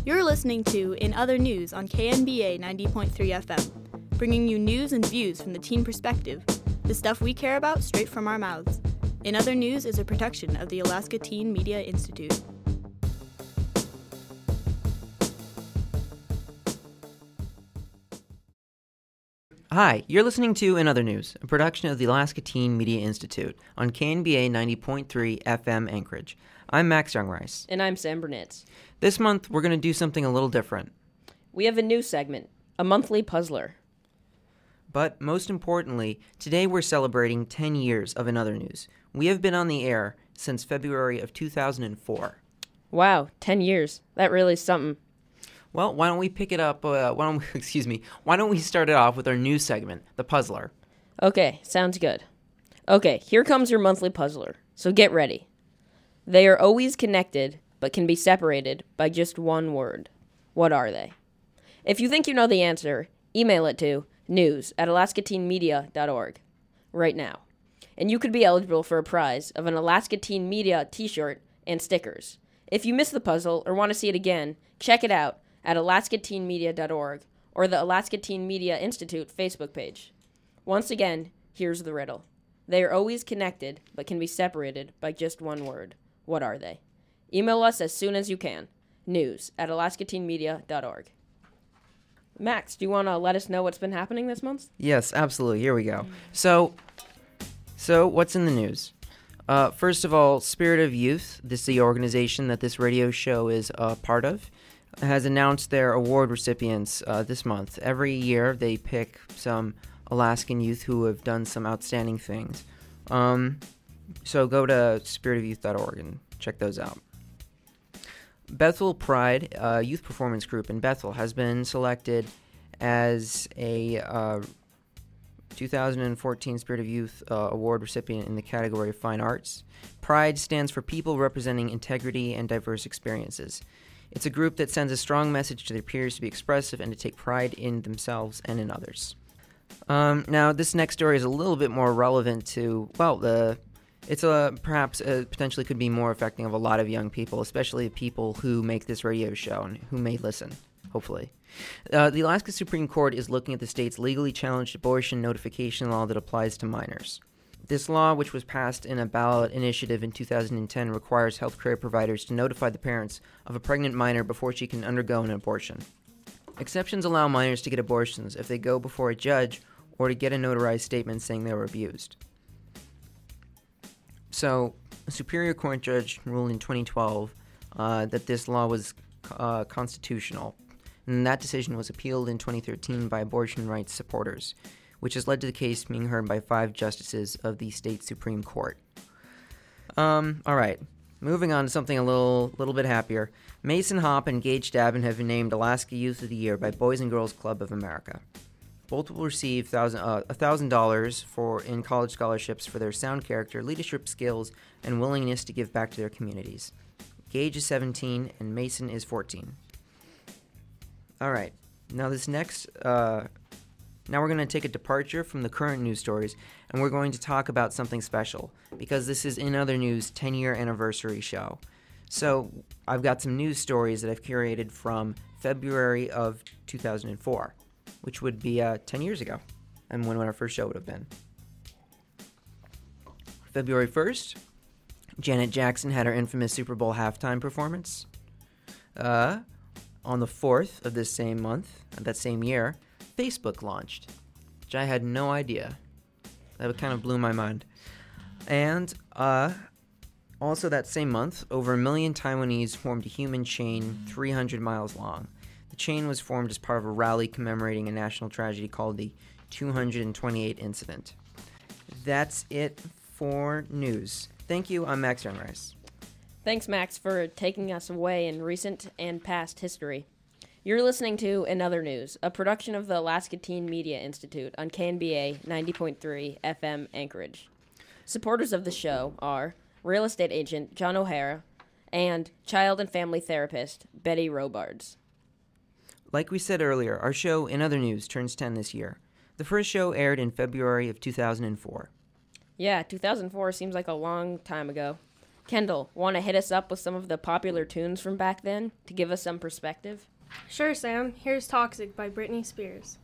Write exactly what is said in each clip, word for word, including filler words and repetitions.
You're listening to In Other News on K N B A ninety point three F M, bringing you news and views from the teen perspective, the stuff we care about straight from our mouths. In Other News is a production of the Alaska Teen Media Institute. Hi, you're listening to In Other News, a production of the Alaska Teen Media Institute on K N B A ninety point three F M Anchorage. I'm Max Youngrice. And I'm Sam Burnett. This month, we're going to do something a little different. We have a new segment, a monthly puzzler. But most importantly, today we're celebrating ten years of In Other News. We have been on the air since February of two thousand four. Wow, ten years. That really is something. Well, why don't we pick it up, uh, why don't we, excuse me, why don't we start it off with our new segment, the Puzzler. Okay, sounds good. Okay, here comes your monthly puzzler, so get ready. They are always connected, but can be separated by just one word. What are they? If you think you know the answer, email it to news at alaska teen media dot org right now. And you could be eligible for a prize of an Alaska Teen Media t-shirt and stickers. If you missed the puzzle or want to see it again, check it out at alaska teen media dot org or the Alaska Teen Media Institute Facebook page. Once again, here's the riddle. They are always connected, but can be separated by just one word. What are they? Email us as soon as you can. News at alaska teen media dot org. Max, do you want to let us know what's been happening this month? Yes, absolutely. Here we go. So, so what's in the news? Uh, first of all, Spirit of Youth, this is the organization that this radio show is a part of, has announced their award recipients uh, this month. Every year, they pick some Alaskan youth who have done some outstanding things. Um, so go to spirit of youth dot org and check those out. Bethel Pride, a youth performance group in Bethel, has been selected as a uh, two thousand fourteen Spirit of Youth uh, Award recipient in the category of Fine Arts. Pride stands for People Representing Integrity and Diverse Experiences. It's a group that sends a strong message to their peers to be expressive and to take pride in themselves and in others. Um, now, this next story is a little bit more relevant to, well, the it's a perhaps uh, potentially could be more affecting of a lot of young people, especially people who make this radio show and who may listen, hopefully. Uh, the Alaska Supreme Court is looking at the state's legally challenged abortion notification law that applies to minors. This law, which was passed in a ballot initiative in two thousand ten, requires healthcare providers to notify the parents of a pregnant minor before she can undergo an abortion. Exceptions allow minors to get abortions if they go before a judge or to get a notarized statement saying they were abused. So, a Superior Court judge ruled in twenty twelve uh, that this law was uh, constitutional, and that decision was appealed in twenty thirteen by abortion rights supporters, which has led to the case being heard by five justices of the state Supreme Court. Um, all right, moving on to something a little little bit happier. Mason Hopp and Gage Davin have been named Alaska Youth of the Year by Boys and Girls Club of America. Both will receive thousand, uh, one thousand dollars for in college scholarships for their sound character, leadership skills, and willingness to give back to their communities. Gage is seventeen and Mason is fourteen. All right, now this next... Uh, Now we're going to take a departure from the current news stories, and we're going to talk about something special, because this is In Other News' ten-year anniversary show. So I've got some news stories that I've curated from February of two thousand four, which would be uh, ten years ago, and when our first show would have been. February first, Janet Jackson had her infamous Super Bowl halftime performance. Uh, on the fourth of this same month, that same year, Facebook launched, which I had no idea. That kind of blew my mind. And uh, also that same month, over a million Taiwanese formed a human chain three hundred miles long. The chain was formed as part of a rally commemorating a national tragedy called the two hundred twenty-eight Incident. That's it for news. Thank you, I'm Max Youngrice. Thanks, Max, for taking us away in recent and past history. You're listening to In Other News, a production of the Alaska Teen Media Institute on K N B A ninety point three F M Anchorage. Supporters of the show are real estate agent John O'Hara and child and family therapist Betty Robards. Like we said earlier, our show In Other News turns ten this year. The first show aired in February of two thousand four. Yeah, two thousand four seems like a long time ago. Kendall, want to hit us up with some of the popular tunes from back then to give us some perspective? Sure, Sam. Here's Toxic by Britney Spears.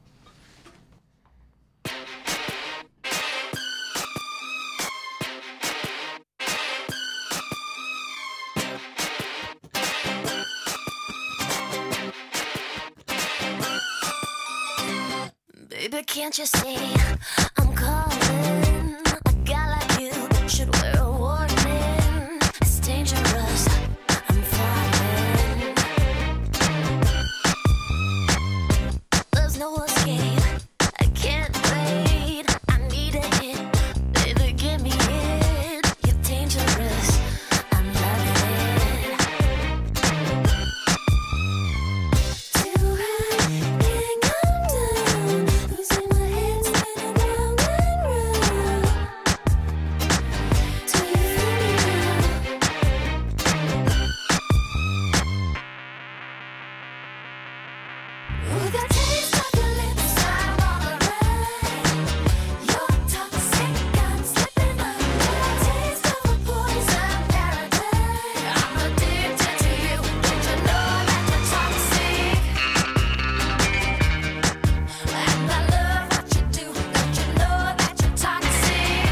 Baby, can't you see I'm calling? A guy like you should wear a warning. It's dangerous, I'm falling. There's no escape, I can't wait. I need a hit, baby, give me it. You're dangerous, I'm loving it. Too high, can't come down. Losing my head, spinning round and round. Do you feel me now? Ooh, the taste of your lips, I'm all around. You're toxic, I'm slipping under. Taste of a poison paradise. I'm addicted to you. Don't you know that you're toxic? And I love what you do. Don't you know that you're toxic?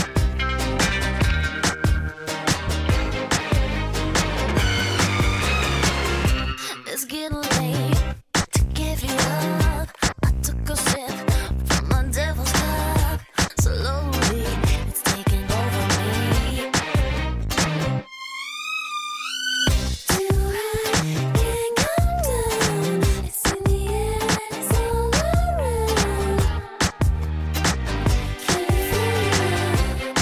It's getting late to give you up. I took a sip from my devil's cup. Slowly, it's taking over me. Too high, can't come down. It's in the air and it's all around. Can you feel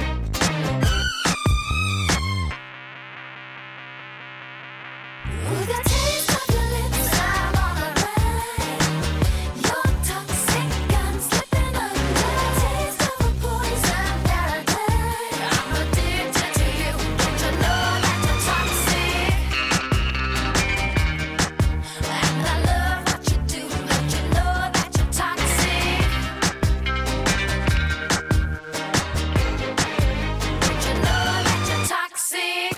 it? Ooh, the taste of your lips, I'm all around. You're toxic, I'm slipping under. Taste of a poison paradise. I'm addicted to you. Don't you know that you're toxic? And I love what you do. Don't you know that you're toxic? Don't you know that you're toxic?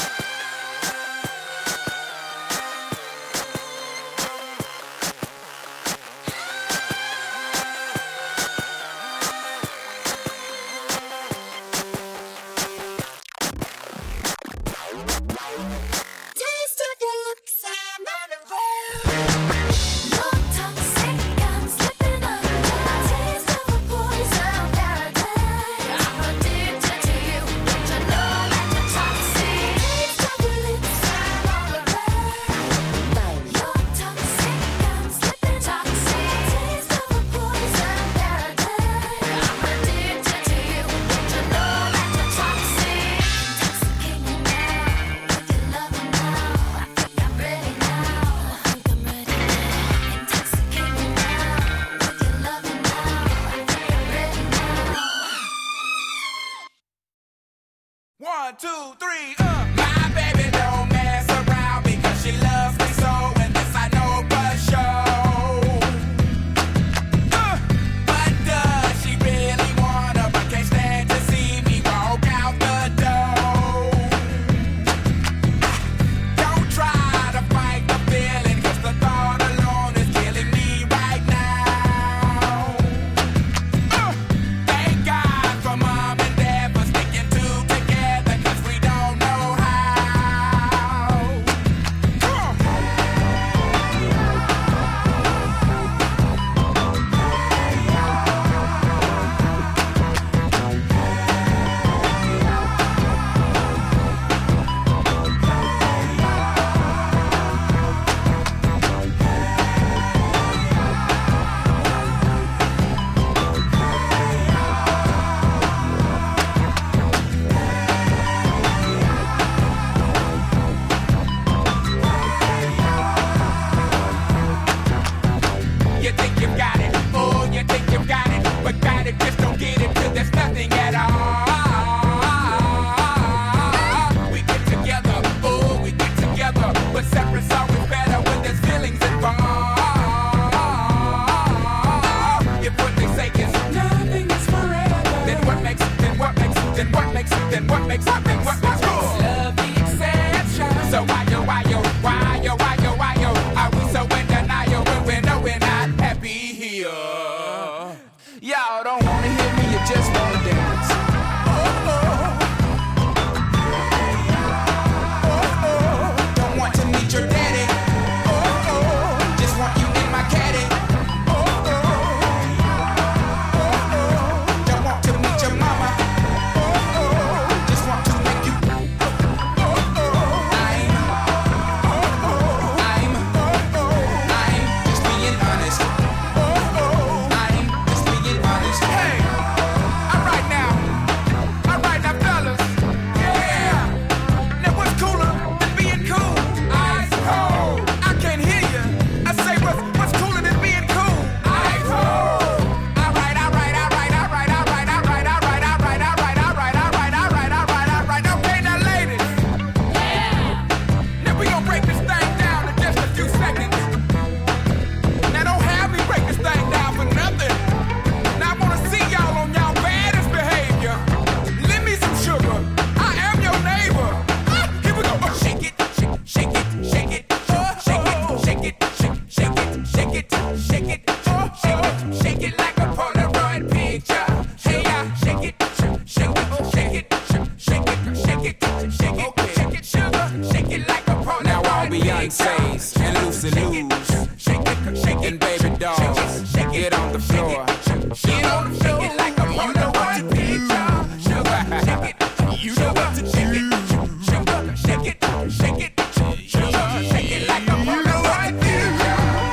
Taste of your lips, I'm unaware. You're toxic, I'm slipping under. Taste of a poison paradise. I'm addicted to you. Don't you know that you're toxic? Taste of your lips, I'm all around. You're toxic, I'm slipping toxic. Taste of a poison paradise. I'm addicted to you. Don't you know that you're toxic? Intoxicate me now with your loving now. I think I'm ready now. I think I'm ready now. Intoxicate me now with your loving now. I think I'm ready now. One, two, three, uh. My baby don't mess around because she loves me so, and this I know for sure. Uh, but does she really wanna? But can't stand to see me walk out the door. Don't try to fight the feeling, 'cause the thought alone is killing me right now. Uh, thank God for mom and dad for sticking two together, 'cause we don't know how. Come on. You think you've got it, oh, you think you've got it, but got it, just don't get it till there's nothing at all. We get together, oh, we get together, but separate's always better when there's feelings involved. If what they say is nothing is forever, then what makes, then what makes, then what makes, then what makes, what makes, what makes, what makes, Y'all don't wanna hear me, you just wanna dance. Oh, oh. Oh, oh. Don't want to meet your daddy. Oh, oh. Just want you in my caddy. Oh, oh. Oh, oh. Don't want to meet your mama. Oh, oh. Just want to make you. Oh, oh. I'm. Oh, oh. I'm. Oh, oh. I'm just being honest. Oh, oh. I'm just being honest. Hey, alright now, alright now, fellas. Yeah. Now what's cooler than being cool? Ice cold. I can't hear you. I say what's what's cooler than being cool? Ice cold. Alright, alright, alright, alright, alright, alright, alright, alright, alright, alright, alright, alright, alright, alright. Okay, now ladies. Yeah. Now we gonna break this thing down in just a few seconds. Now don't have me break this thing down for nothing. Now I wanna see y'all on y'all baddest behavior. Lend me some sugar. I am your neighbor. Ah, here we go. Oh, shake it, shake, shake it, shake it, oh, shake it, shake it, shake, shake it, shake it, shake it, oh, shake it, shake it like a Polaroid picture. Hey, yeah, shake it, shake, shake it, oh, shake it, shake, shake it, shake it, shake it, shake it, sugar, shake it like a Polaroid picture. Now all Beyonce's and Lucy Lou's, shake it, shake it, and baby dolls, get on the floor, get on the floor, like a Polaroid picture. Sugar, shake it, you know what to do. Sugar, shake it, shake it, sugar, shake it like a Polaroid picture.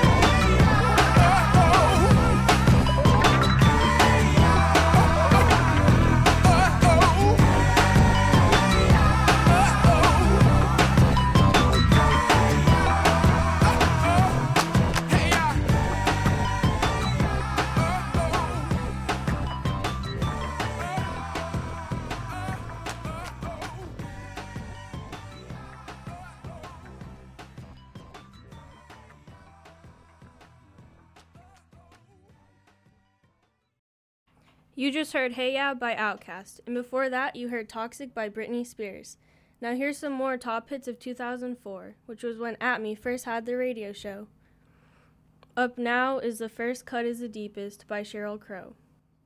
You just heard Hey Ya by Outkast, and before that you heard Toxic by Britney Spears. Now here's some more top hits of two thousand four, which was when At Me first had the radio show. Up now is The First Cut is the Deepest by Sheryl Crow.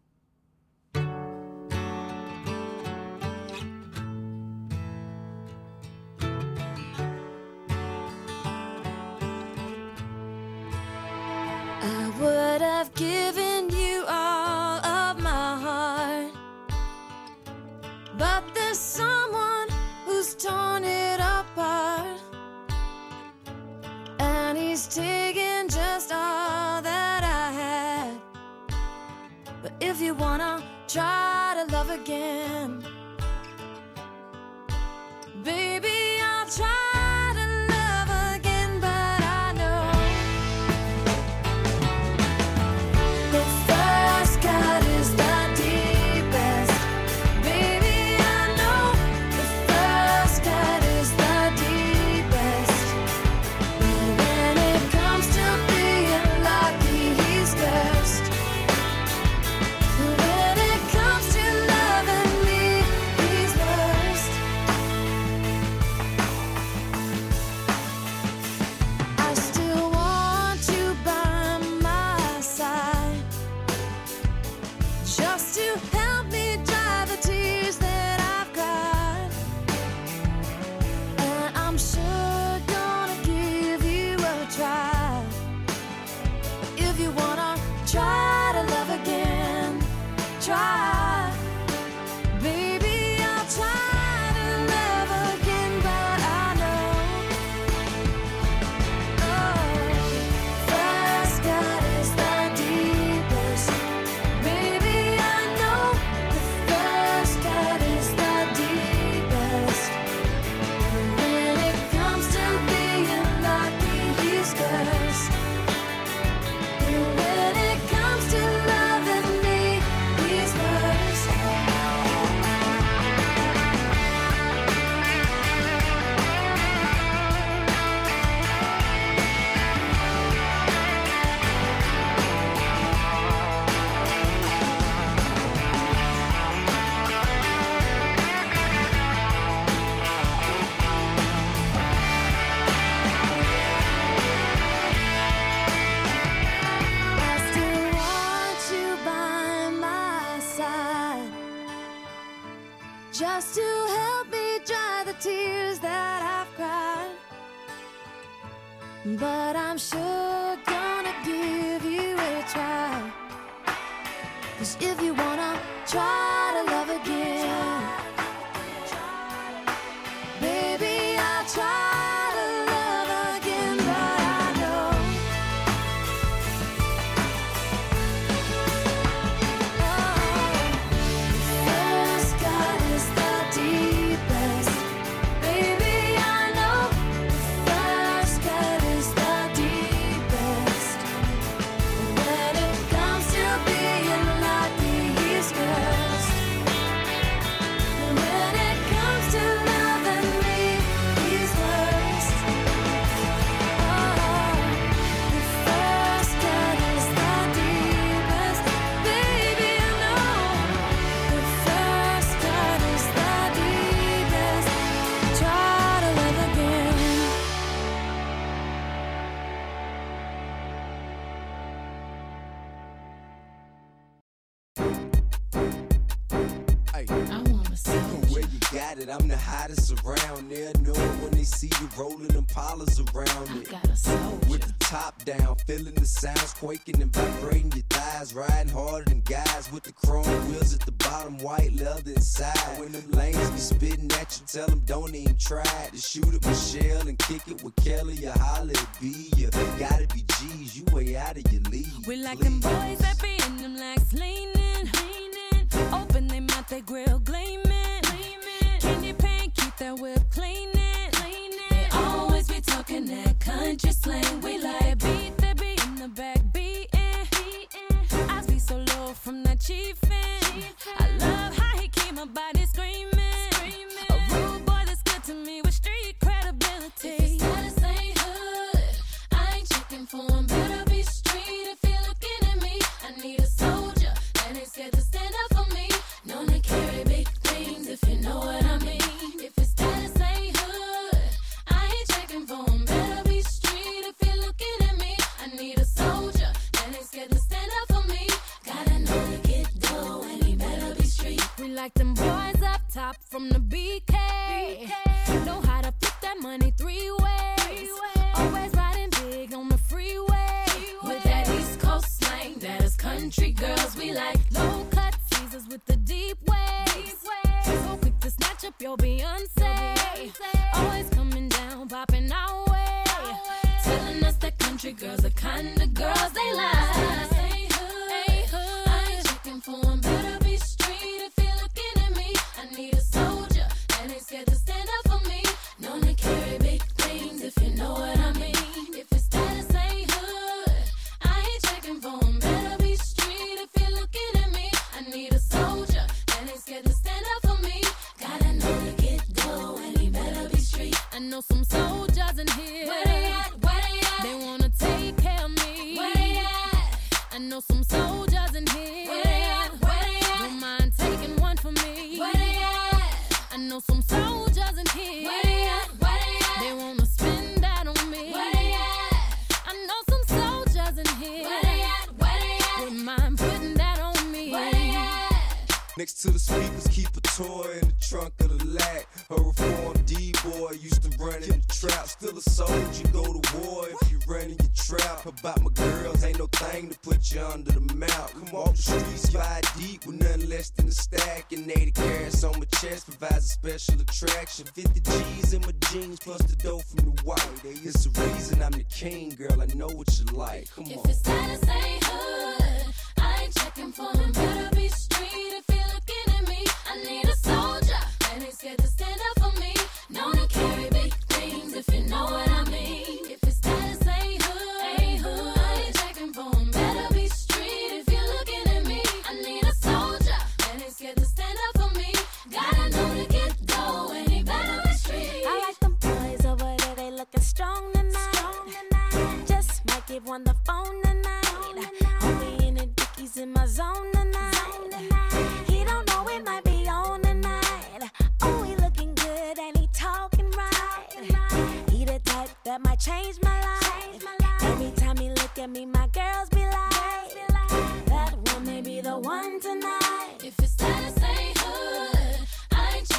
I would have given you all of my heart, but there's someone who's torn it apart, and he's taken just all that I had. But if you wanna try to love again, baby, I'll try. Know just to help me dry the tears that I've cried. But I'm sure gonna give you a try. 'Cause if you wanna try to love again, baby, I'll try to love again. But I know, oh, first cut is the deepest. Baby, I know first cut is the deepest. When it comes to being like the East Coast, when it comes to loving me, East West, oh, the first cut is the deepest. Baby, I know the first cut is the deepest. Try to love again. Hey, I wanna see where you got it, I'm the hottest around there. Know it when they see you rolling them polars around I it. got a soldier. With the top down, feeling the sounds quaking and vibrating your thighs, riding harder than guys with the chrome wheels at the bottom, white leather inside. When them lanes be spitting at you, tell them don't even try to shoot at Michelle and kick it with Kelly or holler at B. You gotta be G's, you way out of your league. We like please. them boys that be in them legs leaning, leaning. Open they mouth, they grill gleaming, gleaming. Candy paint, keep that whip cleaning, cleaning. They always be talking that country slang. We like beat, they be in the back beating, beating. I be so low from that chiefin'. I love how he keep my body screaming, screaming. A rude boy that's good to me with street credibility. If his status ain't hood, I ain't checking for him. Better be street if you're looking at me. I need a soldier that ain't scared to stand up for me. Known to carry big things, if you know what I mean. If his status ain't hood, I ain't checking for him. Better be street if you're looking at me. I need a soldier that ain't scared to stand up for me. Gotta know to get dough, and he better be street. We like them boys up top from the B K. Know how to flip that money three ways. Always riding big on the freeway. With that East Coast slang, that is country girls we like. Low cut Caesars with the deep waves. So quick to snatch up your Beyonce. Always coming down, popping our way. Telling us that country girls are kind of girls they like. Ain't hood, Ain't hood. I ain't checking for him. Better be street if you're looking at me. I need a soldier that ain't scared to stand up for me. Known to carry big things, if you know what I mean. If his status ain't hood, I ain't checking for him. Better be street if you're looking at me. I need a soldier that ain't scared to stand up for me. Gotta know to get dough, and he better be street. I know some soldiers in here. Where they at? Where they at? They wanna take care of me. Where they at? I know some soldiers in here. Where they at? Where they at? Don't mind taking one for me. Where they at? I know some soldiers in here. Where they at? Where they at? They wanna spend that on me. Where they at? I know some soldiers in here. Where they at? Where they at? Wouldn't mind putting that on me. Where they at? Next to the speakers, keep a toy in the trunk of the lag. A reformed D-boy used to run in the trap. Still a soldier, go to war if you run in your trap. About my girls, ain't no thing to put you under the mount. Come off the streets, five deep with nothing less than a stack. And eighty carats on my chest provides a special attraction. fifty G's in my jeans plus the dough from the white. It's the reason I'm the king, girl. I know what you like. Come If on. his status ain't hood, I ain't checking for him. Better be street if you're looking at me. I need a soldier that ain't scared to stand up for me. Known to carry big things, if you know what I mean. If his status ain't hood, ain't hood, I ain't checking for him. Better be street if you're looking at me. I need a soldier that ain't scared to stand up for me. Gotta know to get dough, and he better be street. I like them boys over there, they looking strong tonight. Just might give one the phone tonight. Only in the dickies in my zone tonight. He don't know it might be on tonight. Oh, he looking good and he talking right. He the type that might change my life. Every time he look at me, my girls be like, that one may be the one tonight. If his status ain't hood, I ain't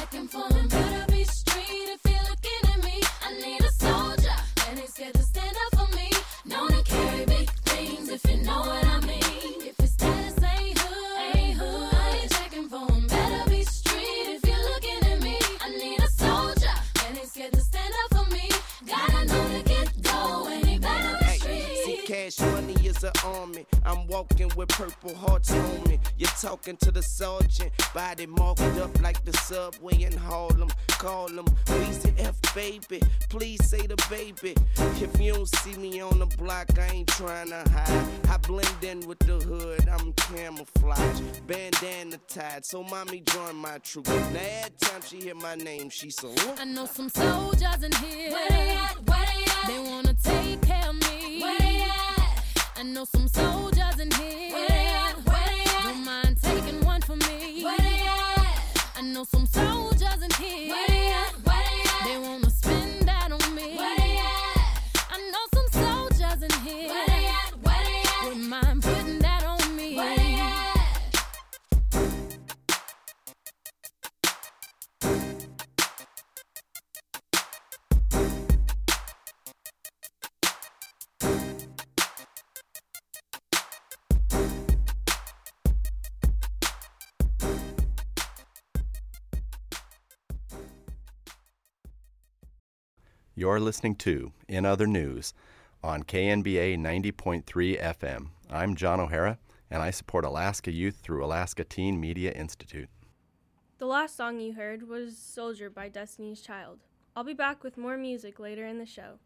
Purple hearts on me. You're talking to the sergeant. Body marked up like the subway in Harlem. Call him Weezy F baby. Please say the baby. If you don't see me on the block, I ain't trying to hide. I blend in with the hood. I'm camouflage. Bandana tied. So mommy join my troop. Now every time she hear my name, she so. I know some soldiers in here. Where they at? Where they at? They wanna take care of me. Where they at? I know some soldiers in here. Where they at? Where they at? Don't mind taking one for me. Where they at? I know some soldiers in here. Where they at? Where they at? They wanna spend that on me. Where they at? I know some soldiers in here. Where they at? Where they at? Wouldn't mind putting that on me. Where they at? You're listening to In Other News on K N B A ninety point three F M. I'm John O'Hara, and I support Alaska Youth through Alaska Teen Media Institute. The last song you heard was Soldier by Destiny's Child. I'll be back with more music later in the show.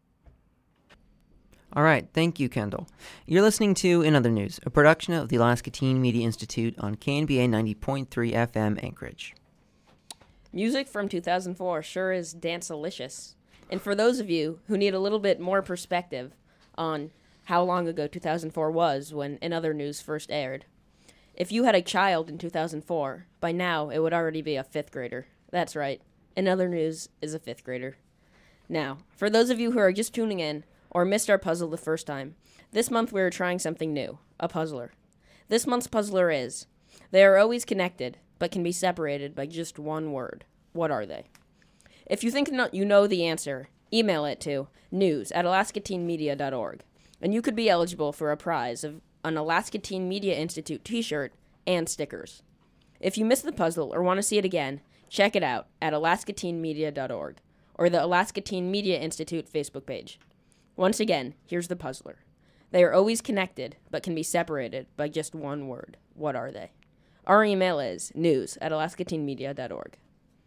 All right, thank you, Kendall. You're listening to In Other News, a production of the Alaska Teen Media Institute on K N B A ninety point three F M Anchorage. Music from two thousand four sure is dance-alicious. And for those of you who need a little bit more perspective on how long ago two thousand four was when In Other News first aired, if you had a child in two thousand four, by now it would already be a fifth grader. That's right, In Other News is a fifth grader. Now, for those of you who are just tuning in or missed our puzzle the first time, this month we are trying something new, a puzzler. This month's puzzler is, they are always connected, but can be separated by just one word. What are they? If you think no- you know the answer, email it to news at alaska teen media dot org, and you could be eligible for a prize of an Alaska Teen Media Institute t-shirt and stickers. If you missed the puzzle or want to see it again, check it out at alaska teen media dot org or the Alaska Teen Media Institute Facebook page. Once again, here's the puzzler. They are always connected, but can be separated by just one word. What are they? Our email is news at alaska teen media dot org.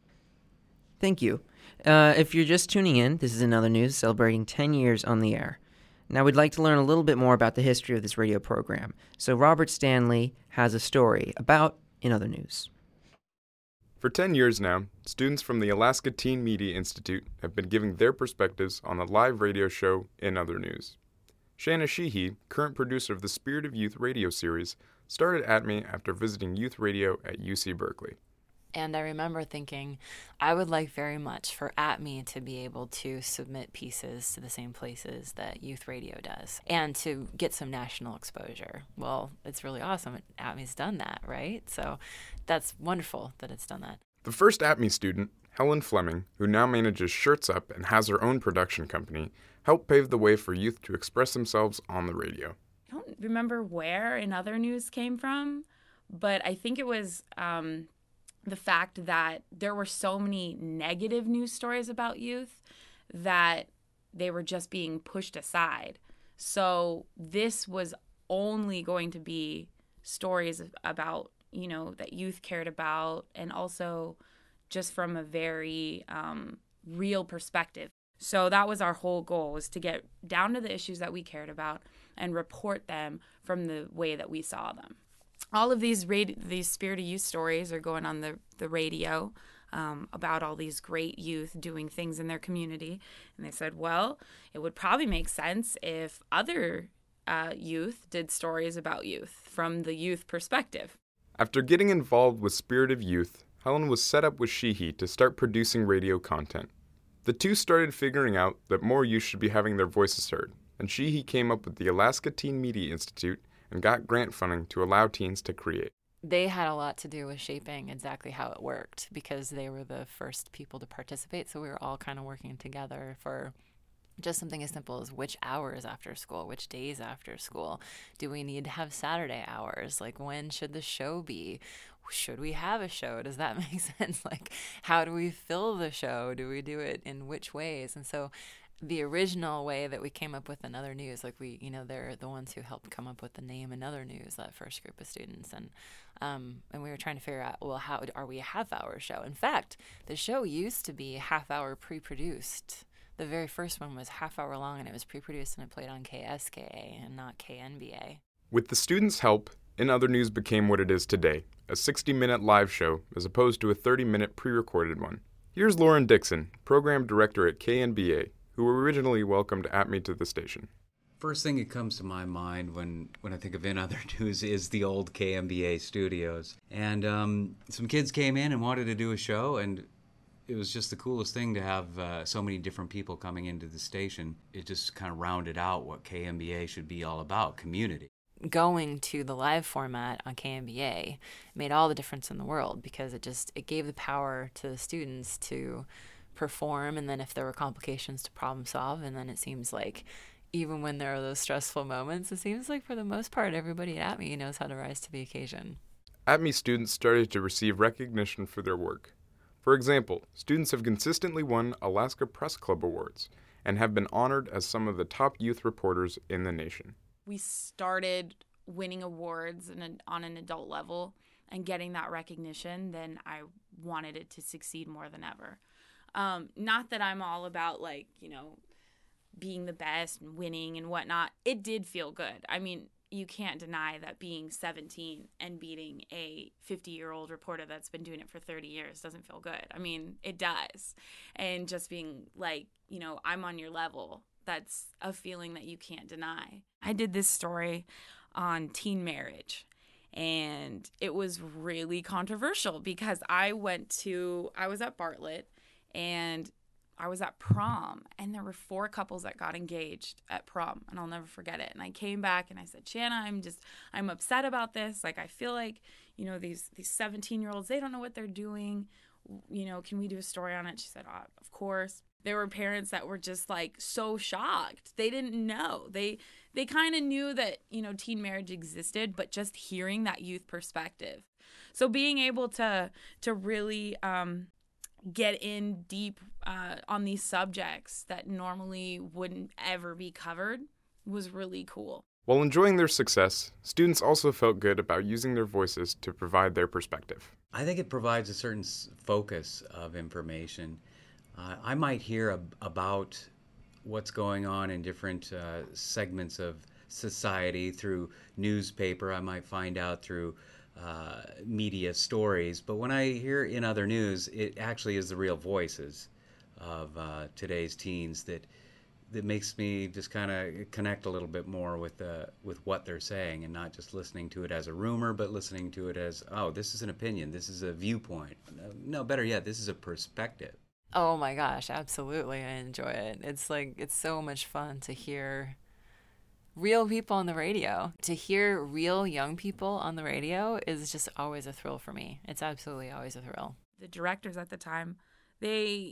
Thank you. Uh, if you're just tuning in, this is In Other News celebrating ten years on the air. Now, we'd like to learn a little bit more about the history of this radio program. So Robert Stanley has a story about In Other News. For ten years now, students from the Alaska Teen Media Institute have been giving their perspectives on the live radio show In Other News. Shanna Sheehy, current producer of the Spirit of Youth radio series, started A T M E after visiting youth radio at U C Berkeley. And I remember thinking, I would like very much for A T M E to be able to submit pieces to the same places that youth radio does and to get some national exposure. Well, it's really awesome. A T M E's done that, right? So that's wonderful that it's done that. The first A T M E student, Helen Fleming, who now manages Shirts Up and has her own production company, helped pave the way for youth to express themselves on the radio. I don't remember where In Other News came from, but I think it was um, the fact that there were so many negative news stories about youth that they were just being pushed aside. So this was only going to be stories about, you know, that youth cared about, and also just from a very um, real perspective. So that was our whole goal, was to get down to the issues that we cared about and report them from the way that we saw them. All of these radi- these Spirit of Youth stories are going on the, the radio um, about all these great youth doing things in their community. And they said, well, it would probably make sense if other uh, youth did stories about youth from the youth perspective. After getting involved with Spirit of Youth, Helen was set up with Sheehy to start producing radio content. The two started figuring out that more youth should be having their voices heard, and Sheehy came up with the Alaska Teen Media Institute and got grant funding to allow teens to create. They had a lot to do with shaping exactly how it worked because they were the first people to participate, so we were all kind of working together for just something as simple as which hours after school, which days after school. Do we need to have Saturday hours? Like, when should the show be? Should we have a show? Does that make sense? Like, how do we fill the show? Do we do it in which ways? And so the original way that we came up with Another News, like we, you know, they're the ones who helped come up with the name Another News, that first group of students. And um, and we were trying to figure out, well, how are we a half-hour show? In fact, the show used to be half-hour pre-produced. The very first one was half-hour long, and it was pre-produced, and it played on K S K A and not K N B A. With the students' help, In Other News became what it is today, a sixty-minute live show as opposed to a thirty-minute pre-recorded one. Here's Lauren Dixon, program director at K N B A, who originally welcomed A T M E to the station. First thing that comes to my mind when, when I think of In Other News is the old K N B A studios. And um, some kids came in and wanted to do a show, and it was just the coolest thing to have uh, so many different people coming into the station. It just kind of rounded out what K N B A should be all about, community. Going to the live format on K N B A made all the difference in the world, because it just it gave the power to the students to perform, and then if there were complications, to problem solve. And then it seems like even when there are those stressful moments, it seems like for the most part everybody at A T M E knows how to rise to the occasion. A T M E students started to receive recognition for their work. For example, students have consistently won Alaska Press Club awards and have been honored as some of the top youth reporters in the nation. We started winning awards in an, on an adult level and getting that recognition, then I wanted it to succeed more than ever. Um, not that I'm all about, like, you know, being the best and winning and whatnot. It did feel good. I mean, you can't deny that being seventeen and beating a fifty-year-old reporter that's been doing it for thirty years doesn't feel good. I mean, it does. And just being like, you know, I'm on your level, that's a feeling that you can't deny. I did this story on teen marriage, and it was really controversial because I went to, I was at Bartlett, and I was at prom, and there were four couples that got engaged at prom, and I'll never forget it. And I came back and I said, Shanna, I'm just, I'm upset about this. Like, I feel like, you know, these these seventeen-year-olds, they don't know what they're doing. You know, can we do a story on it? She said, oh, of course. There were parents that were just, like, so shocked. They didn't know. They they kind of knew that, you know, teen marriage existed, but just hearing that youth perspective. So being able to to really um, get in deep uh, on these subjects that normally wouldn't ever be covered was really cool. While enjoying their success, students also felt good about using their voices to provide their perspective. I think it provides a certain s- focus of information. Uh, I might hear ab- about what's going on in different uh, segments of society through newspaper. I might find out through uh, media stories. But when I hear In Other News, it actually is the real voices of uh, today's teens that that makes me just kind of connect a little bit more with uh, with what they're saying, and not just listening to it as a rumor, but listening to it as, oh, this is an opinion, this is a viewpoint. No, better yet, this is a perspective. Oh my gosh, absolutely. I enjoy it. It's like, it's so much fun to hear real people on the radio. To hear real young people on the radio is just always a thrill for me. It's absolutely always a thrill. The directors at the time, they,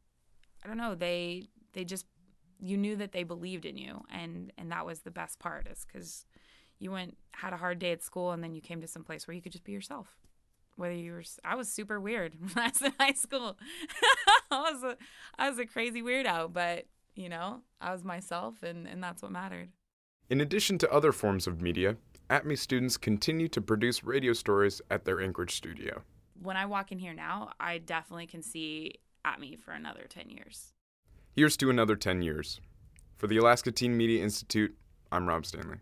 I don't know, they they just, you knew that they believed in you, and, and that was the best part, is because you went, had a hard day at school, and then you came to some place where you could just be yourself. Whether you were, I was super weird when I was in high school. I was a, I was a crazy weirdo, but, you know, I was myself, and, and that's what mattered. In addition to other forms of media, A T M E students continue to produce radio stories at their Anchorage studio. When I walk in here now, I definitely can see A T M E for another ten years. Here's to another ten years. For the Alaska Teen Media Institute, I'm Rob Stanley.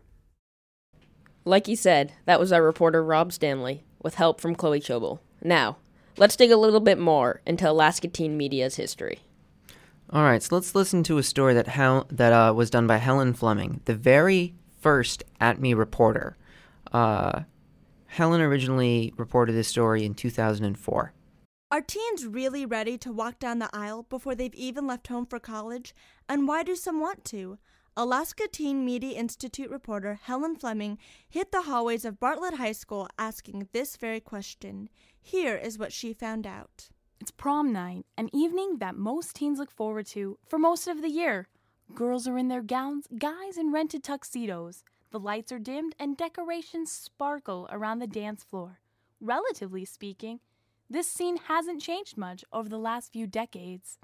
Like you said, that was our reporter Rob Stanley, with help from Chloe Chobel. Now, let's dig a little bit more into Alaska Teen Media's history. All right, so let's listen to a story that Hel- that uh, was done by Helen Fleming, the very first A T M E reporter. Uh, Helen originally reported this story in two thousand four. Are teens really ready to walk down the aisle before they've even left home for college? And why do some want to? Alaska Teen Media Institute reporter Helen Fleming hit the hallways of Bartlett High School asking this very question. Here is what she found out. It's prom night, an evening that most teens look forward to for most of the year. Girls are in their gowns, guys in rented tuxedos. The lights are dimmed and decorations sparkle around the dance floor. Relatively speaking, this scene hasn't changed much over the last few decades.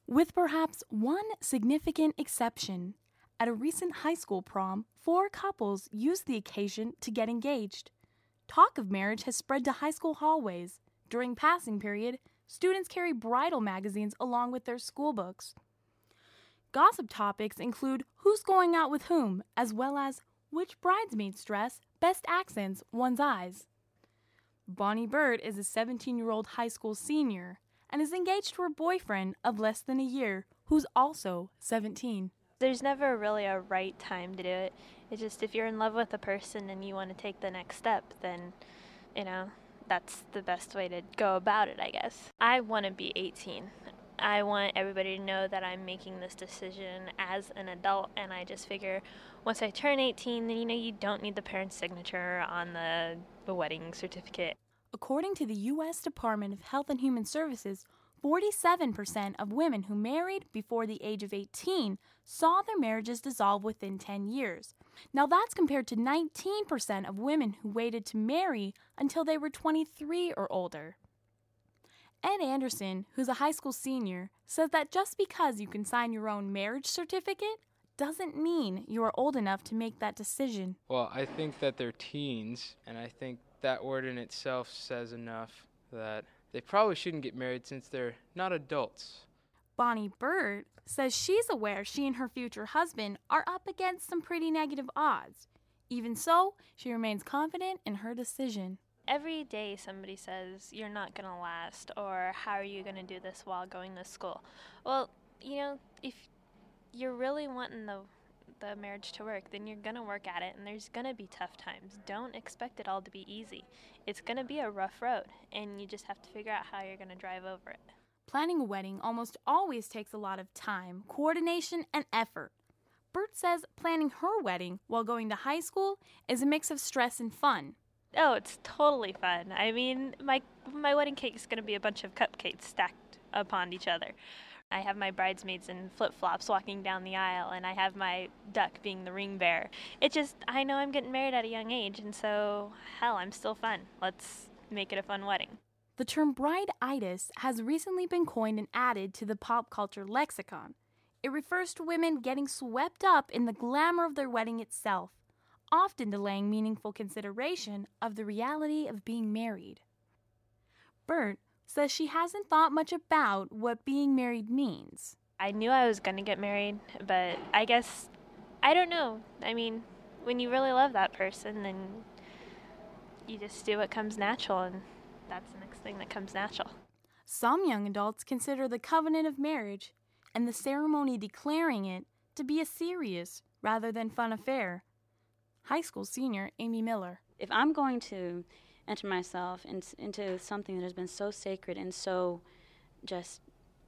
with perhaps one significant exception. At a recent high school prom, four couples used the occasion to get engaged. Talk of marriage has spread to high school hallways. During passing period, students carry bridal magazines along with their school books. Gossip topics include who's going out with whom, as well as which bridesmaid's dress best accents one's eyes. Bonnie Bird is a seventeen-year-old high school senior and is engaged to her boyfriend of less than a year, who's also seventeen. There's never really a right time to do it. It's just if you're in love with a person and you want to take the next step, then, you know, that's the best way to go about it, I guess. I want to be eighteen. I want everybody to know that I'm making this decision as an adult, and I just figure once I turn eighteen, then, you know, you don't need the parents' signature on the, the wedding certificate. According to the U S Department of Health and Human Services, forty-seven percent of women who married before the age of eighteen saw their marriages dissolve within ten years. Now that's compared to nineteen percent of women who waited to marry until they were twenty-three or older. Ed Anderson, who's a high school senior, says that just because you can sign your own marriage certificate doesn't mean you are old enough to make that decision. Well, I think that they're teens, and I think that word in itself says enough that they probably shouldn't get married since they're not adults. Bonnie Bird says she's aware she and her future husband are up against some pretty negative odds. Even so, she remains confident in her decision. Every day somebody says, you're not going to last, or how are you going to do this while going to school? Well, you know, if you're really wanting the the marriage to work, then you're going to work at it, and there's going to be tough times. Don't expect it all to be easy. It's going to be a rough road, and you just have to figure out how you're going to drive over it. Planning a wedding almost always takes a lot of time, coordination, and effort. Bert says planning her wedding while going to high school is a mix of stress and fun. Oh, it's totally fun. I mean, my my wedding cake is going to be a bunch of cupcakes stacked upon each other. I have my bridesmaids in flip-flops walking down the aisle, and I have my duck being the ring bearer. It just, I know I'm getting married at a young age, and so, hell, I'm still fun. Let's make it a fun wedding. The term bride-itis has recently been coined and added to the pop culture lexicon. It refers to women getting swept up in the glamour of their wedding itself, often delaying meaningful consideration of the reality of being married. Bert says she hasn't thought much about what being married means. I knew I was going to get married, but I guess, I don't know. I mean, when you really love that person, then you just do what comes natural, and that's the next thing that comes natural. Some young adults consider the covenant of marriage and the ceremony declaring it to be a serious rather than fun affair. High school senior Amy Miller. If I'm going to enter myself in, into something that has been so sacred and so just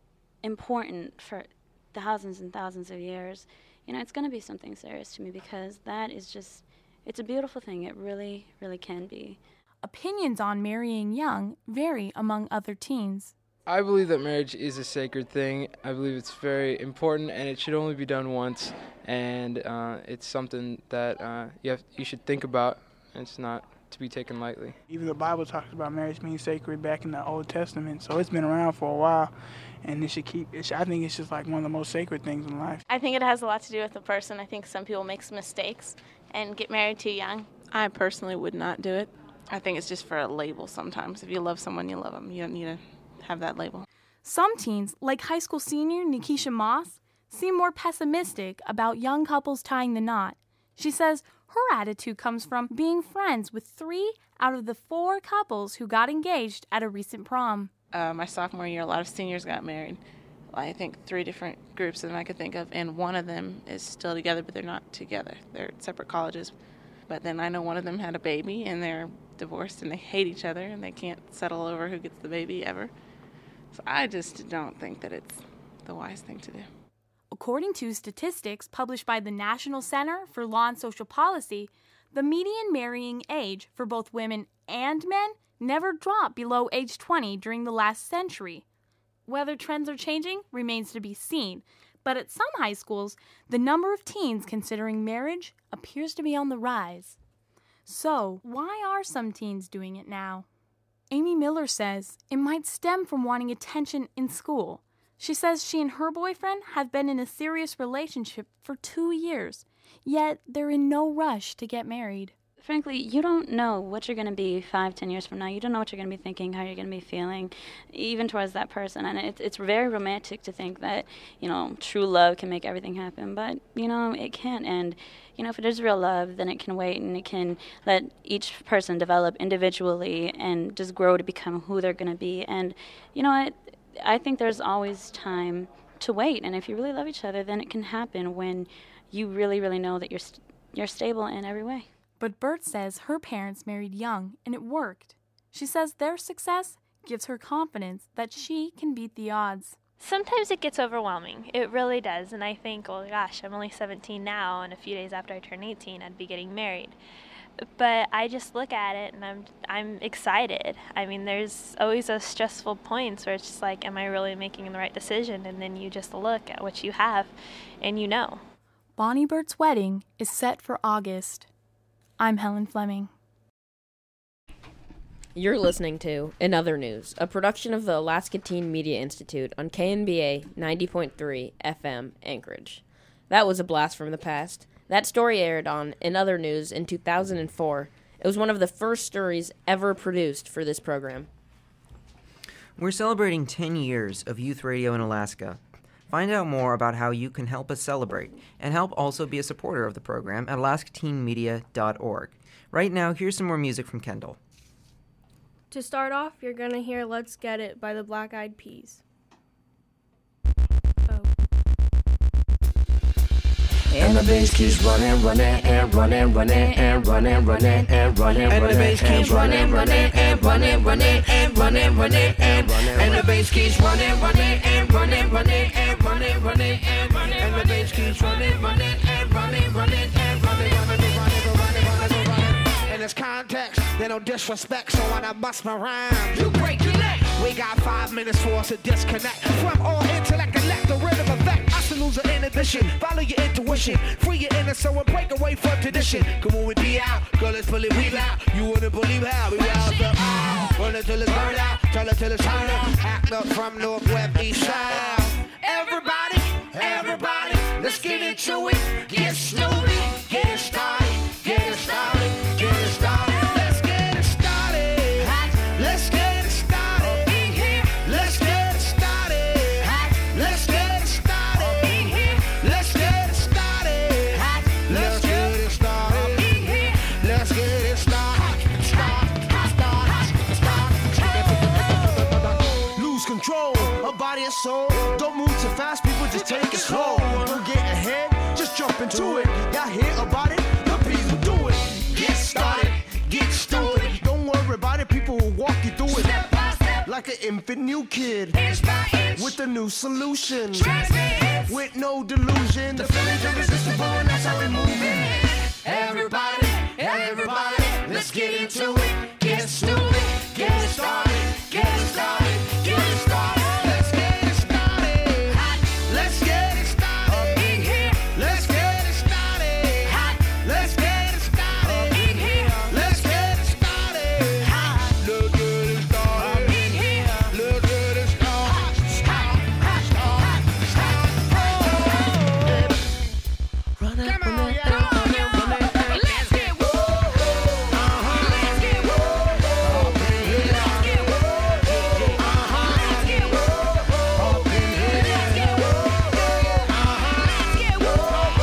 important for thousands and thousands of years, you know, it's going to be something serious to me, because that is just, it's a beautiful thing. It really, really can be. Opinions on marrying young vary among other teens. I believe that marriage is a sacred thing. I believe it's very important, and it should only be done once. And uh, it's something that uh, you have, you should think about, and it's not to be taken lightly. Even the Bible talks about marriage being sacred back in the Old Testament, so it's been around for a while, and it should keep. It should, I think it's just like one of the most sacred things in life. I think it has a lot to do with the person. I think some people make some mistakes and get married too young. I personally would not do it. I think it's just for a label sometimes. If you love someone, you love them. You don't need to have that label. Some teens, like high school senior Nikisha Moss, seem more pessimistic about young couples tying the knot. She says her attitude comes from being friends with three out of the four couples who got engaged at a recent prom. Uh, my sophomore year, a lot of seniors got married. I think three different groups of them I could think of, and one of them is still together, but they're not together. They're at separate colleges. But then I know one of them had a baby, and they're divorced, and they hate each other, and they can't settle over who gets the baby ever. So I just don't think that it's the wise thing to do. According to statistics published by the National Center for Law and Social Policy, the median marrying age for both women and men never dropped below age twenty during the last century. Whether trends are changing remains to be seen, but at some high schools, the number of teens considering marriage appears to be on the rise. So, why are some teens doing it now? Amy Miller says it might stem from wanting attention in school. She says she and her boyfriend have been in a serious relationship for two years, yet they're in no rush to get married. Frankly, you don't know what you're going to be five, ten years from now. You don't know what you're going to be thinking, how you're going to be feeling, even towards that person. And it, it's very romantic to think that, you know, true love can make everything happen. But, you know, it can't. And, you know, if it is real love, then it can wait and it can let each person develop individually and just grow to become who they're going to be. And, you know what? I think there's always time to wait. And if you really love each other, then it can happen when you really, really know that you're st- you're stable in every way. But Bert says her parents married young and it worked. She says their success gives her confidence that she can beat the odds. Sometimes it gets overwhelming. It really does. And I think, oh gosh, I'm only seventeen now, and a few days after I turn eighteen, I'd be getting married. But I just look at it and I'm I'm excited. I mean, there's always those stressful points where it's just like, am I really making the right decision? And then you just look at what you have and you know. Bonnie Bert's wedding is set for August. I'm Helen Fleming. You're listening to In Other News, a production of the Alaska Teen Media Institute on K N B A ninety point three F M Anchorage. That was a blast from the past. That story aired on In Other News in two thousand four. It was one of the first stories ever produced for this program. We're celebrating ten years of youth radio in Alaska. Find out more about how you can help us celebrate, and help also be a supporter of the program at alaska teen media dot org. Right now, here's some more music from Kendall. To start off, you're going to hear Let's Get It by the Black Eyed Peas. And the bass keeps running, running, and running, running, and running, running, and running, and the bass keeps running, running, and running, running, and running, running, and running, and the bass keeps running, running, and running, running, and running, running, and running, and the bass keeps running, running, and running, running, and running, running, running, running, running, running. In this context, there's no disrespect, so when I bust my rhyme, you break your neck. We got five minutes for us to disconnect from all intellect and let the rhythm effect. I still lose the inhibition, follow your intuition, free your inner soul and break away from tradition. Come on with the out, girl, let's pull it, weave out. You wouldn't believe how we rouse the out. Run it till it's burned out, tell it till it's turned out. Act up from north, west, east, south. Everybody, everybody, let's get into it. Get stupid, get it started, get it started, get it started. Let's get it started. Let's get it started. Let's get it started. Let's get it started. Let's get it started. Let's get it started. Let's get it started. Start, start, start. Lose control of body and soul. Don't move too fast, people, just take it slow. Don't get ahead, just jump into it. Y'all hear about it? The P's will do it. Get started, get started. Don't worry about it, people will walk you through it. Step by step, like an infant new kid. Inch by inch, with a new solution. With no delusion. The feeling's irresistible, and that's how we move it. Everybody, everybody, let's get into it. Get stupid, get it started, get it started, get it started. Let's get it started. Let's get it started. In here, let's get it started. Let's get it started. In here, let's get it started. Let's get it started. In here, let's get it started. Stop, stop, stop. Run up, run up, run up, run up. Let's get woo. Uh-huh. Let's get woo. Let's get woo. Uh-huh. Let's get woo. Let's get woo. Uh-huh. Let's get woo.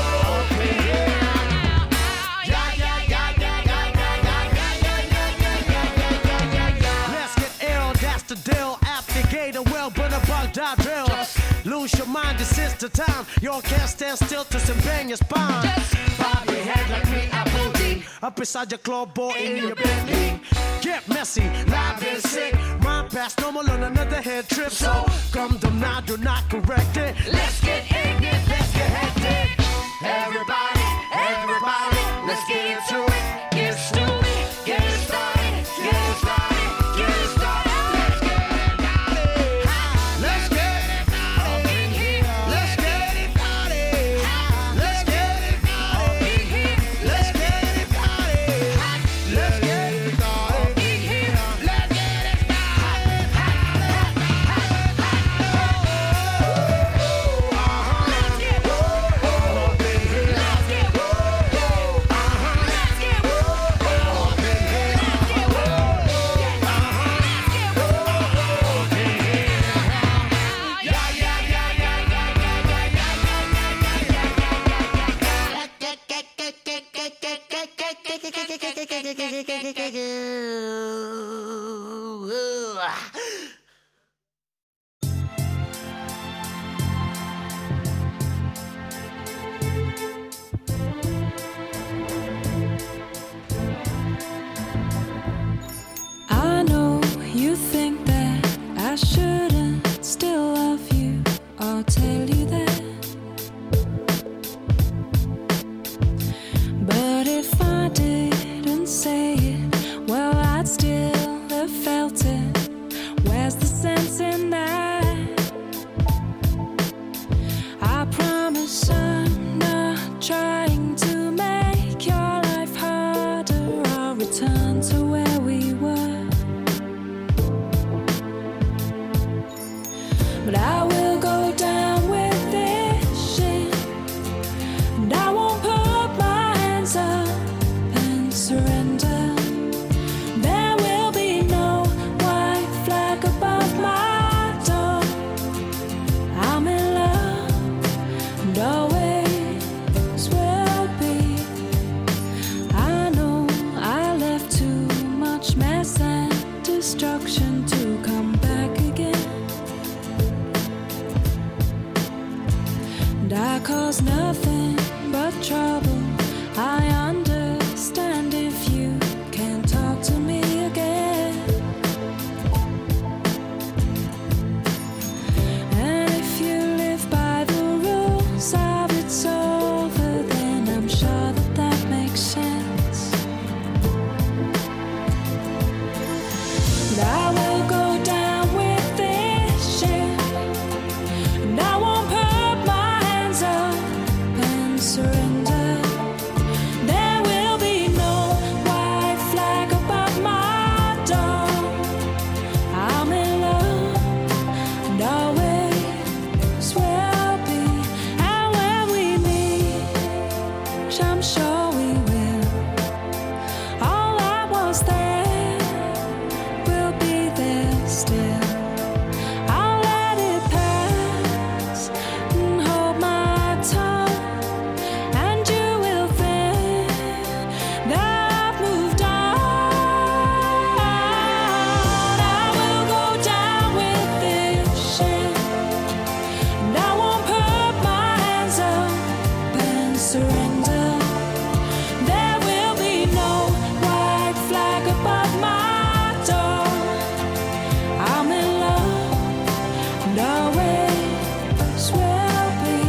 Yeah, yeah, yeah, yeah, yeah, yeah, yeah, yeah, yeah, yeah, yeah, yeah, yeah. Let's get ill, that's the deal. After gate and well, burn a bug, die drill. Lose your mind, this is the time. You can't stand still to some bang your spine. Bob your head like me, Apple D. Up inside your club, boy, in your Bentley. Get messy, live and sick. Mind past normal on another head trip. So come to now, do not correct it. Let's get ignorant, let's get hectic. Everybody, everybody, let's get into it. Get stupid, get it started, get it started, get it started. Let's get it started. Let's get it started. In here, let's get it started. Let's get it started. In here, let's get it started. Let's get it started. In here, let's get it started. but I will go down with this shit. And I won't put my hands up and surrender. There will be no white flag above my door. I'm in love and always will be. I know I left too much mess and destruction to come back again. And I cause nothing but trouble. I understand if you can't talk to me again. And if you live by the rules of it's over, then I'm sure that that makes sense. And I will go down with this shit. And I won't put my hands up and surrender. There will be no white flag above my door. I'm in love and always will be. And when we meet, which I'm sure we will, all that was there will be there still. I'll let it pass and hold my tongue, and you will think that I've moved on. I will go down with this shit, and I won't put my hands up and surrender. There will be no white flag above my door. I'm in love and always will be.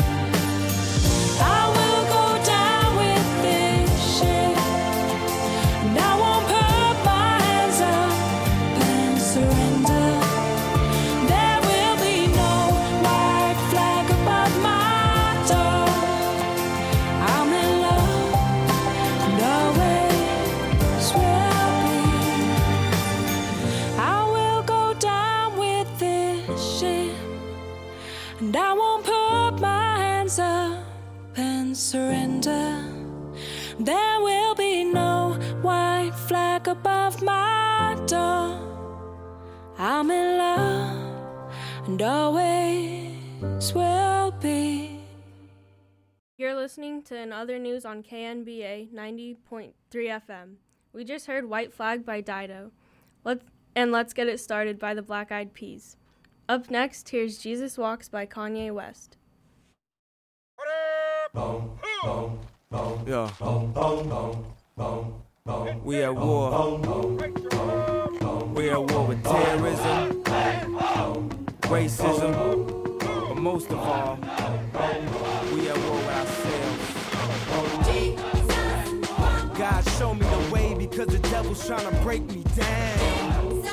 I will go down with this shit, and I won't put my hands up and surrender. There will be no white flag above my door. I'm in love and always will be. I will go down with this shit, and I won't put my hands up and surrender. There will be no white flag above my door. I'm in love and always will be. You're listening to In Other News on K N B A ninety point three F M. We just heard White Flag by Dido. Let's, and Let's Get It Started by the Black Eyed Peas. Up next, here's Jesus Walks by Kanye West. Yeah. We at war. We at war with terrorism, racism, but most of all, we at war with ourselves. God show me the way because the devil's trying to break me down.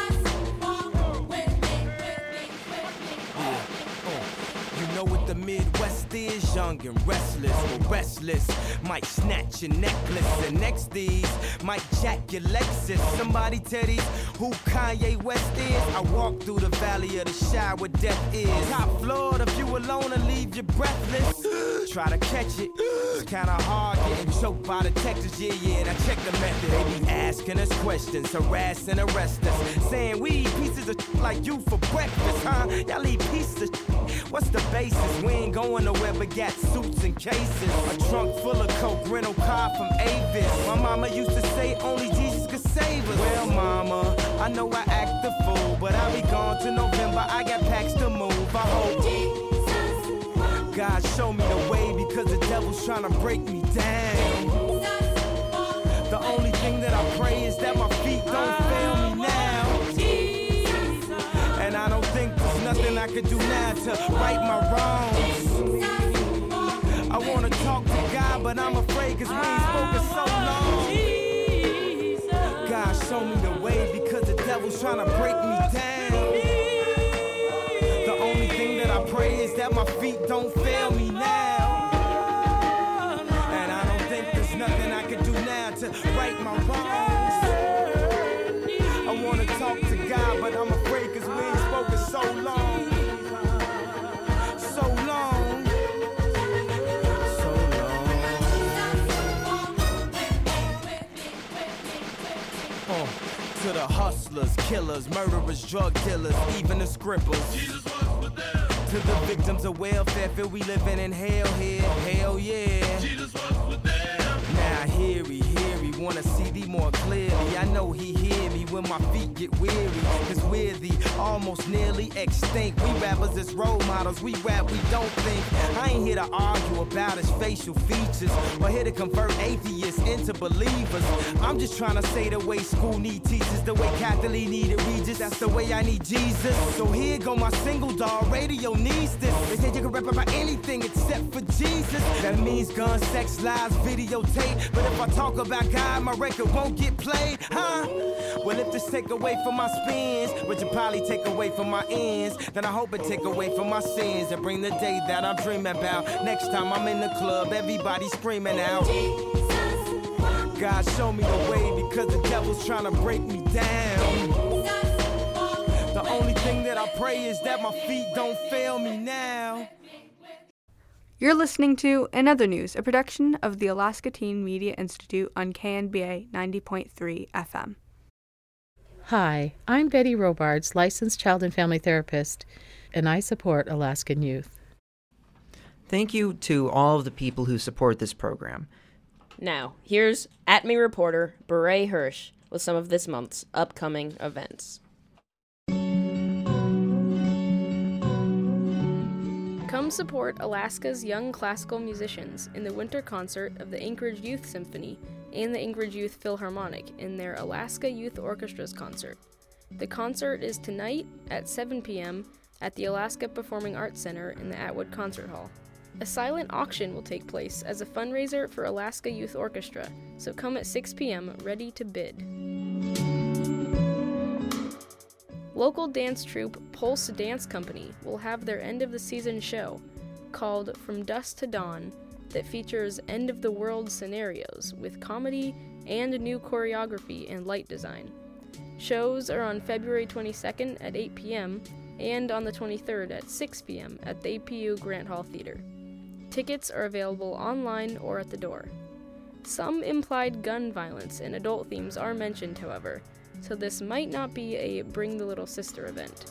You know what the Midwest is, young and restless, or restless. Might snatch your necklace, and next these might jack your Lexus. Somebody tell these who Kanye West is. I walk through the valley of the shadow where death is. Top floor, if you alone and leave you breathless. Try to catch it, it's kinda hard getting choked by the Texas. Yeah, yeah, now check the method. They be asking us questions, harass and arrest us, saying we eat pieces of like you for breakfast, huh? Y'all eat pieces of what's the basis? We ain't going nowhere but got suits and cases. A trunk full of coke, rental car from Avis. My mama used to say only Jesus could save us. Well, mama, I know I act the fool, but I'll be gone to November. I got packs to move. I hope God show me the way because the devil's trying to break me down. The only thing that I pray is that my feet don't fail me now. And I don't think there's nothing I could do now to right my wrongs. I wanna talk to God, but I'm afraid cause we ain't spoken so long. God show me the way because the devil's trying to break me down. The only thing that I pray is that my feet don't fail me now. And I don't think there's nothing I could do now to right my wrongs. I wanna talk to God, but I'm afraid cause we ain't spoken so long. wrestlers, killers, murderers, drug dealers, even the scribblers. To the victims of welfare, feel we living in hell here, hell yeah. Now hear he, hear he, wanna see thee more clearly. I know he hear me when my feet get weary, cause we're the almost nearly extinct. We rappers as role models, we rap, we don't think. I ain't here to argue about his facial features, or here to convert atheists into believers. I'm just trying to say the way school need teachers, the way Catholic needed Regis, that's the way I need Jesus. So here go my single, dog, radio needs this. They say you can rap about anything except for Jesus. That means gun, sex, lies, videotape. But if I talk about God, my record won't get played, huh? Well, if this take away from my spins, which will probably take away from my ends, then I hope it take away from my sins and bring the day that I'm dreaming about. Next time I'm in the club, everybody screaming out, God, show me the way, because the devil's trying to break me down. The only thing that I pray is that my feet don't fail me now. You're listening to In Other News, a production of the Alaska Teen Media Institute on K N B A ninety point three F M. Hi, I'm Betty Robards, licensed child and family therapist, and I support Alaskan youth. Thank you to all of the people who support this program. Now, here's At Me reporter Beret Hirsch with some of this month's upcoming events. Come support Alaska's young classical musicians in the winter concert of the Anchorage Youth Symphony and the Anchorage Youth Philharmonic in their Alaska Youth Orchestra's concert. The concert is tonight at seven p.m. at the Alaska Performing Arts Center in the Atwood Concert Hall. A silent auction will take place as a fundraiser for Alaska Youth Orchestra, so come at six p.m. ready to bid. Local dance troupe Pulse Dance Company will have their end-of-the-season show, called From Dusk to Dawn, that features end-of-the-world scenarios with comedy and new choreography and light design. Shows are on February twenty-second at eight p.m. and on the twenty-third at six p.m. at the A P U Grant Hall Theater. Tickets are available online or at the door. Some implied gun violence and adult themes are mentioned, however, so this might not be a Bring the Little Sister event.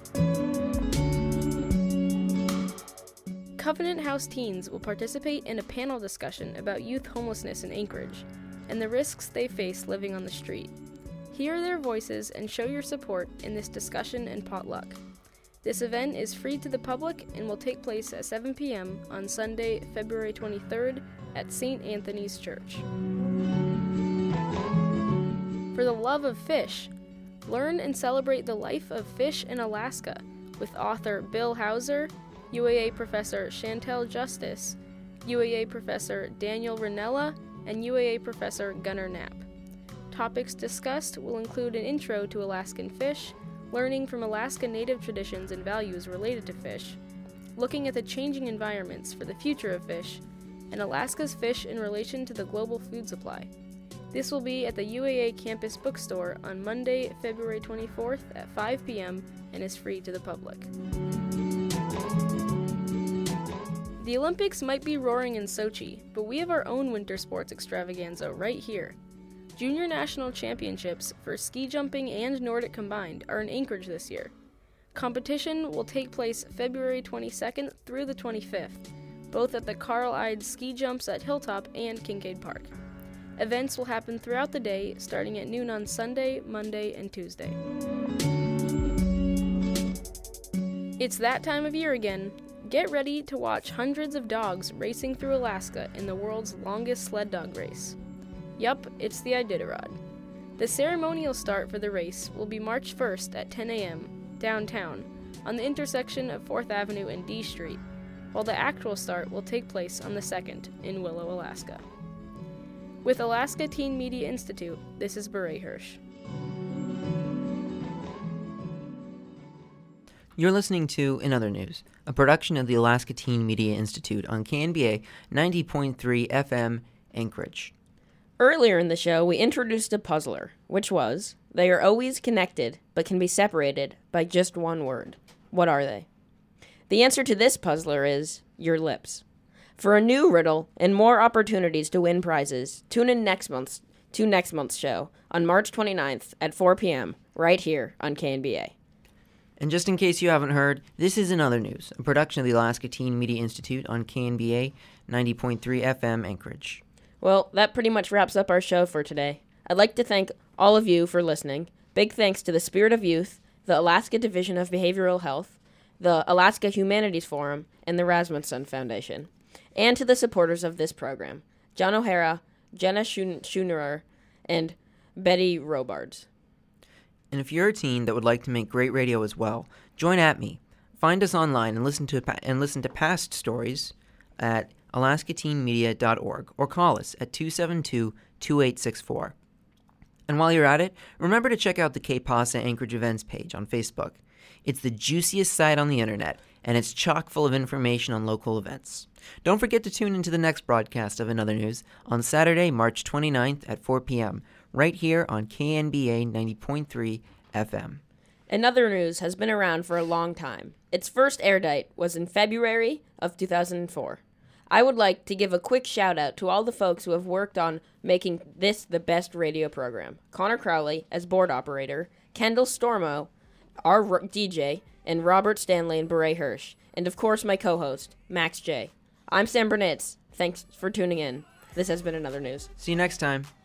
Covenant House teens will participate in a panel discussion about youth homelessness in Anchorage and the risks they face living on the street. Hear their voices and show your support in this discussion and potluck. This event is free to the public and will take place at seven p.m. on Sunday, February twenty-third at Saint Anthony's Church. For the love of fish, learn and celebrate the life of fish in Alaska with author Bill Hauser, U A A professor Chantel Justice, U A A professor Daniel Ranella, and U A A professor Gunnar Knapp. Topics discussed will include an intro to Alaskan fish, learning from Alaska Native traditions and values related to fish, looking at the changing environments for the future of fish, and Alaska's fish in relation to the global food supply. This will be at the U A A campus bookstore on Monday, February twenty-fourth at five p.m. and is free to the public. The Olympics might be roaring in Sochi, but we have our own winter sports extravaganza right here. Junior National Championships for ski jumping and Nordic combined are in Anchorage this year. Competition will take place February twenty-second through the twenty-fifth, both at the Carl Ide Ski Jumps at Hilltop and Kincaid Park. Events will happen throughout the day, starting at noon on Sunday, Monday, and Tuesday. It's that time of year again. Get ready to watch hundreds of dogs racing through Alaska in the world's longest sled dog race. Yup, it's the Iditarod. The ceremonial start for the race will be March first at ten a.m. downtown on the intersection of fourth Avenue and D Street, while the actual start will take place on the second in Willow, Alaska. With Alaska Teen Media Institute, this is Beret Hirsch. You're listening to In Other News, a production of the Alaska Teen Media Institute on K N B A ninety point three F M Anchorage. Earlier in the show, we introduced a puzzler, which was, they are always connected, but can be separated by just one word. What are they? The answer to this puzzler is your lips. For a new riddle and more opportunities to win prizes, tune in next month's to next month's show on March twenty-ninth at four p.m. right here on K N B A. And just in case you haven't heard, this is Another News, a production of the Alaska Teen Media Institute on K N B A ninety point three F M Anchorage. Well, that pretty much wraps up our show for today. I'd like to thank all of you for listening. Big thanks to the Spirit of Youth, the Alaska Division of Behavioral Health, the Alaska Humanities Forum, and the Rasmussen Foundation, and to the supporters of this program, John O'Hara, Jenna Schoonerer, and Betty Robards. And if you're a teen that would like to make great radio as well, join at me. Find us online and listen to and listen to past stories at alaska teen media dot org or call us at two seven two, two eight six four. And while you're at it, remember to check out the K P A S A Anchorage Events page on Facebook. It's the juiciest site on the internet, and it's chock full of information on local events. Don't forget to tune into the next broadcast of Another News on Saturday, March twenty-ninth at four p.m., right here on K N B A ninety point three F M. Another News has been around for a long time. Its first air date was in February of two thousand four. I would like to give a quick shout out to all the folks who have worked on making this the best radio program. Connor Crowley as board operator, Kendall Stormo, our D J, and Robert Stanley and Beret Hirsch, and of course my co-host, Max J. I'm Sam Burnitz. Thanks for tuning in. This has been Another News. See you next time.